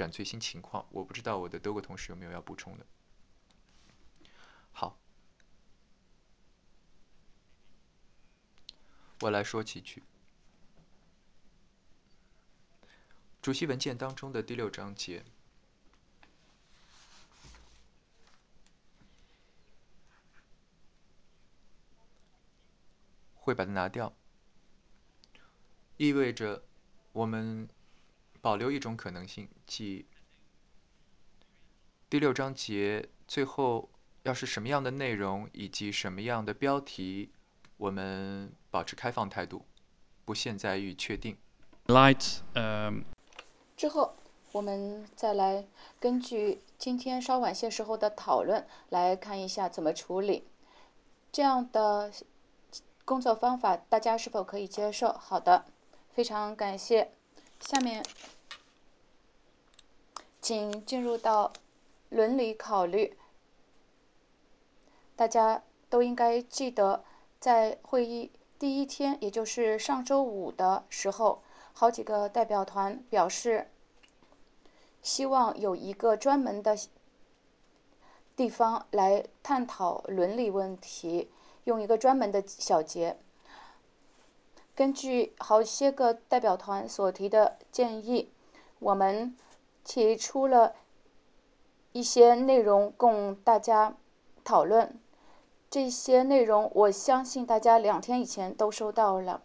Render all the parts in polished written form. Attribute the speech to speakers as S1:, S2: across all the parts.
S1: 展最新情况。我不知道我的德国同事有没有要补充的。好，我来说几句。主席文件当中的第6章节会把它拿掉，意味着我们保留一种可能性，即第6章节最后要是什么样的内容以及什么样的标题，我们保持开放态度，不现在予确定。
S2: 之后我们再来根据今天稍晚些时候的讨论来看一下怎么处理。这样的工作方法大家是否可以接受？好的，非常感谢。下面请进入到伦理考虑。大家都应该记得，在会议第1天，也就是上周五的时候，好几个代表团表示希望有一个专门的地方来探讨伦理问题，用一个专门的小节。根据好些个代表团所提的建议，我们提出了一些内容供大家讨论。这些内容我相信大家2天以前都收到了。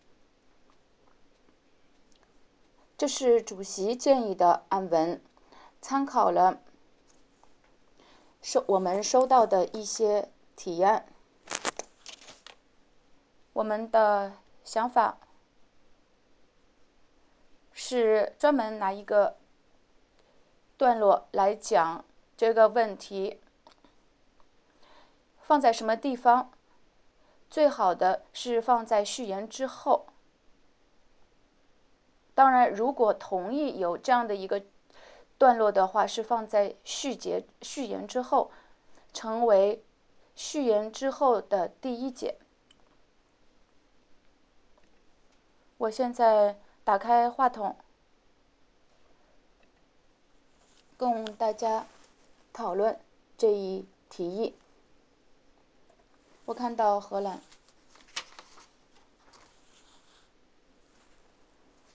S2: 这是主席建议的案文，参考了我们收到的一些提案。我们的想法是专门拿一个段落来讲这个问题，放在什么地方？最好的是放在序言之后。当然，如果同意有这样的一个段落的话，是放在序言之后，成为序言之后的第1节。我现在打开话筒，供大家讨论这一提议。我看到荷兰。